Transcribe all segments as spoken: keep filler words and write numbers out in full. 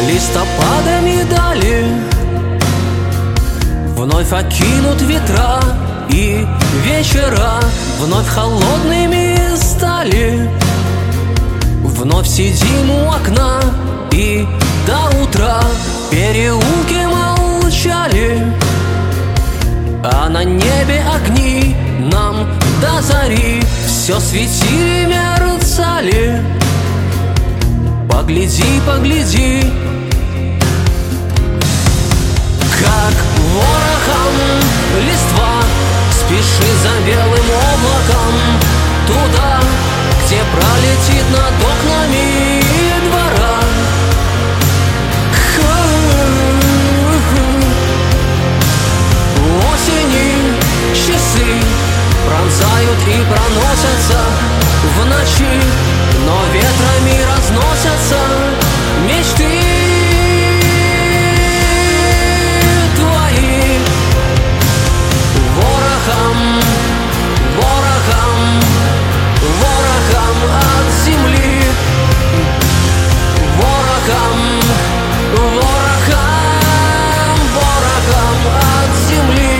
Листопадами дали вновь окинут ветра, и вечера вновь холодными стали. Вновь сидим у окна, и до утра переулки молчали, а на небе огни нам до зари все светили, мерцали. Погляди, погляди, как ворохом листва спешит за белым облаком туда, где пролетит над окнами двора. Осени часы пронзают и проносятся в ночи, но ветрами разносятся мечты твои. Ворохом, ворохом, ворохом от земли, ворохом, ворохом, ворохом от земли.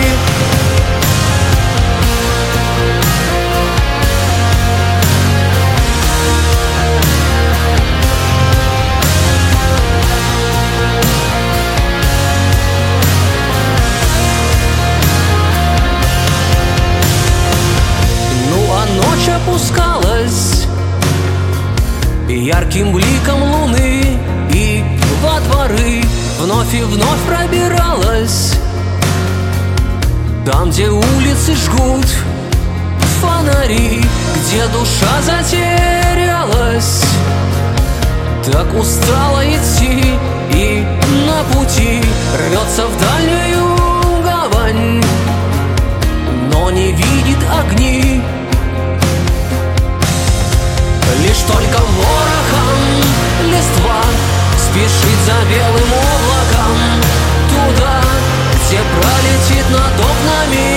Ночь опускалась ярким бликом луны, и во дворы вновь и вновь пробиралась. Там, где улицы жгут фонари, где душа затерялась, так устала идти, и на пути рвется в дальнюю гавань, но не видит огни. Лишь только ворохом листва спешит за белым облаком туда, где пролетит над окнами